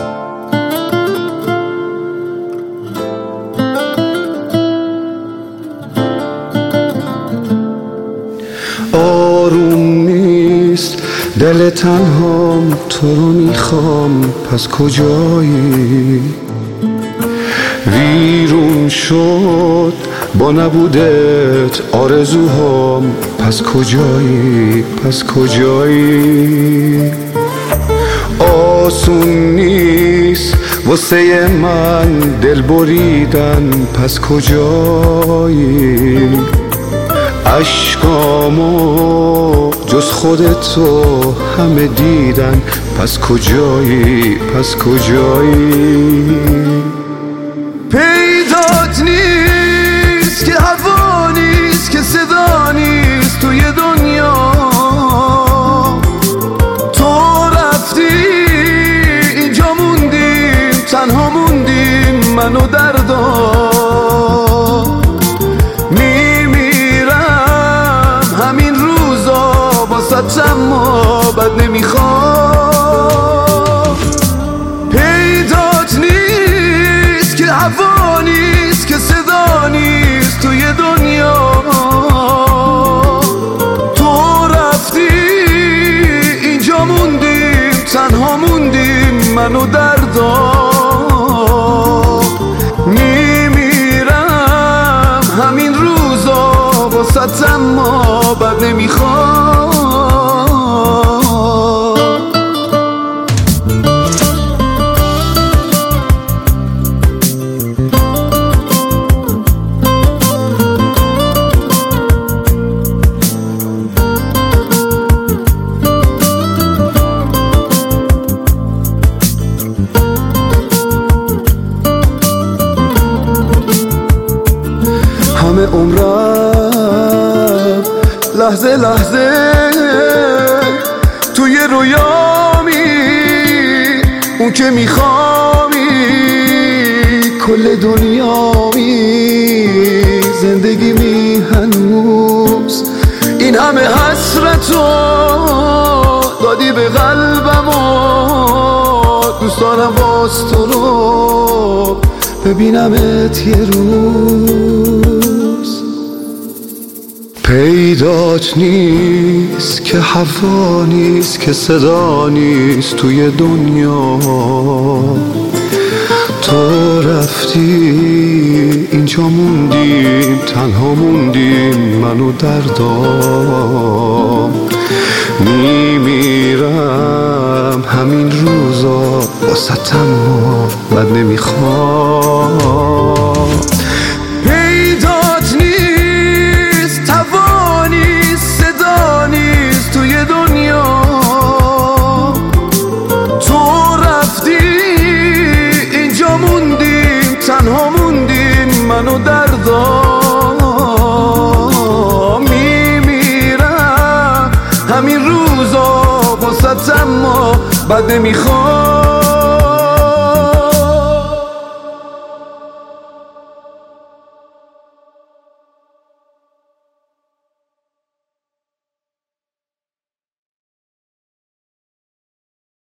آروم نیست دل تنهام، تو رو میخوام پس کجایی؟ ویرون شد با نبودت آرزوهام، پس کجایی؟ پس کجایی؟ آسون نیست واسه من دل بریدن، پس کجایی؟ عشقامو جز خودتو همه دیدن، پس کجایی؟ پس کجایی؟ پیدات نیست که هوا نیست که صدا نیست توی دنیا، تو رفتی اینجا موندیم تنها موندیم من و دردا، میمیرم همین روزا باست اما بد نمیخوام. پیدات نیست که هوا نیست که صدا نیست توی دنیا، تو رفتی اینجا موندیم تنها موندیم من و دردا، میمیرم همین روزا باست اما بد نمیخوام. همه عمرم لحظه لحظه توی رویامی، اون که میخوامی کل دنیامی، زندگی می هنوز این همه حسرتو دادی به قلبم و دوست دارم باز تو رو ببینمت یه روز. پیدات نیست که هوا نیست که صدا نیست توی دنیا، تو رفتی اینجا موندیم تنها موندیم من و دردام، میمیرم همین روزا باست اما بد نمیخوام. پیدات نیست هوا نیست صدا نیست توی دنیا، تو رفتی اینجا موندیم تنها موندیم من و دردا، میمیرم همین روزا باست اما بد نمیخوام.